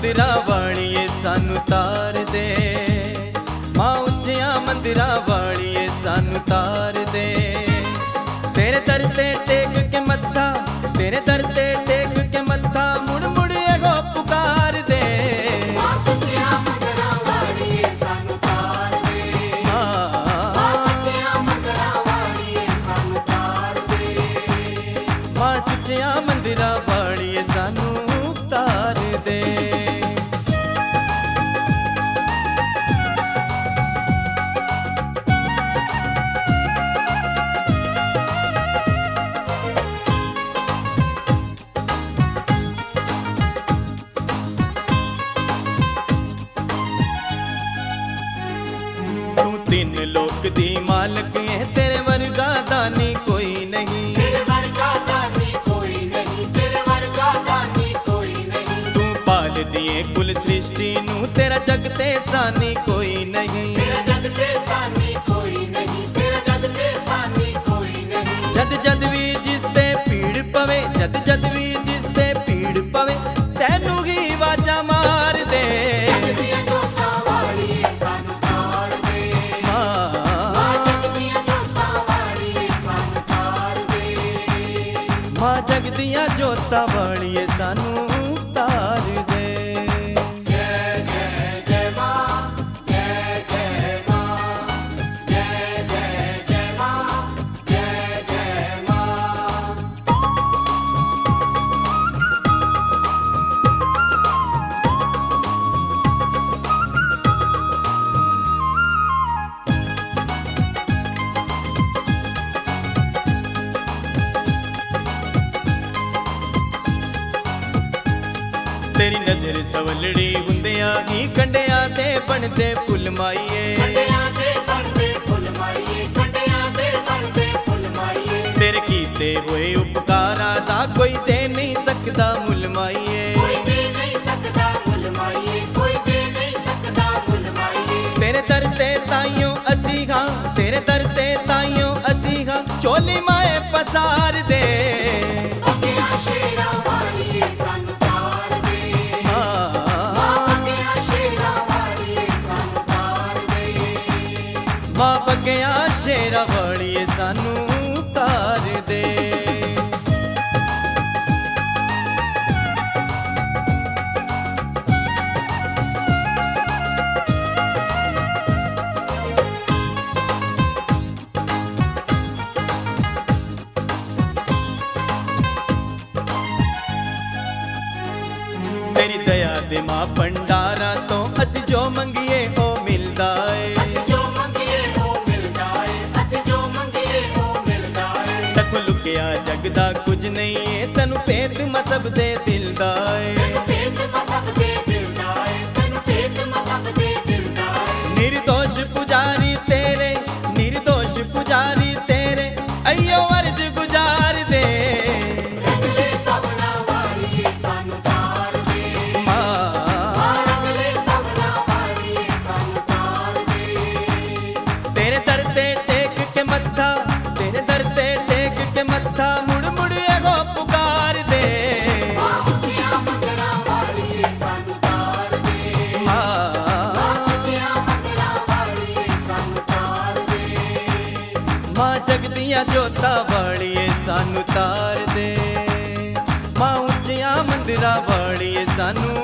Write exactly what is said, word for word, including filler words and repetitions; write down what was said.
मंदिरां वालिए सानू तार दे, मां उच्चियां मंदिरां वालिए सानू तार दे। तेरे दर ते टेक के मत्था, तेरे दर ते टेक के मत्था, मुड़ मुड़ एगो पुकार दे। मां सच्चियां मंदिरां वालिए सानू तार दे, मां सच्चियां मंदिरां वालिए सानू तार दे, मां सच्चियां मंदिरां वालिए सानू तार दे। तीन लोक दी मालक है, तेरे वर्गा दानी कोई नहीं, तेरे वर्गा दानी कोई नहीं, तेरे वर्गा दानी कोई नहीं। तू पाल दिए कुल सृष्टि नू, तेरा जग ते सानी कोई नहीं, तेरा जग ते सानी कोई नहीं, तेरा जग ते सानी कोई नहीं। जद जद भी जिसते पीड़ पवे, जद जद भी जिसते पीड़ पवे, तैनू ही वाजा मार दे। जगदियां जोतां वालिए सानू तार दे, मां जगदियां जोतां वालिए सानू तार दे, मां जगदियां जोतां वालिए सानू तार दे। जय जय जय मां, जय जय मां, जय जय जय मां, जय जय मां। तेरी नजर सवलड़ी हुंदियां ही कंडियां ते बनदे फुल माईए, कंडियां ते बनदे फुल माईए, कंडियां ते बनदे फुल माईए। तेरे कीते होए उपकारां दा कोई दे नहीं सकदा मुल माईए, कोई दे नहीं सकदा मुल माईए, कोई दे नहीं सकदा मुल माईए। तेरे दर ते ताइयों असी हां, तेरे दर ते ताइयों असी हां, चोली माए पसार दे। बगिया शेरा वालिए सानू तार दे, मां बगिया शेरा वालिए सानू तार दे, मां बगिया शेरा वालिए सानू तार दे। तेरी दया दे मां भंडारा तो असी जो मंगिए ओ मिलदा है, असी जो मंगिए ओ मिलदा है, असी जो मंगिए ओ मिलदा है। तक लुकिया जगदा कुछ नहीं है, तनु भेद मैं सब दे दिल दा है। तैनू भेद मैं सब दे दिल दा है, तैनू भेद मैं सब दे दिल दा है। निर्दोष पुजारी तेरे, निर्दोष पुजारी तेरे, अयो अर्ज गुजार दे। रंगले पवना वालिए सानू तार दे, मां रंगले पवना वालिए सानू तार दे। तेरे दर ते टेक के मत्था, तेरे दर ते टेक के मत्था, मुड़ मुड़ एगो पुकार दे। मां उच्चियां मंदिरां वालिए सानू तार दे, मां सच्चियां मंदिरां वालिए सानू तार दे, मां जगदियां जोतां वालिए सानू तार दे, मां उच्चियां मंदिरां वालिए सानू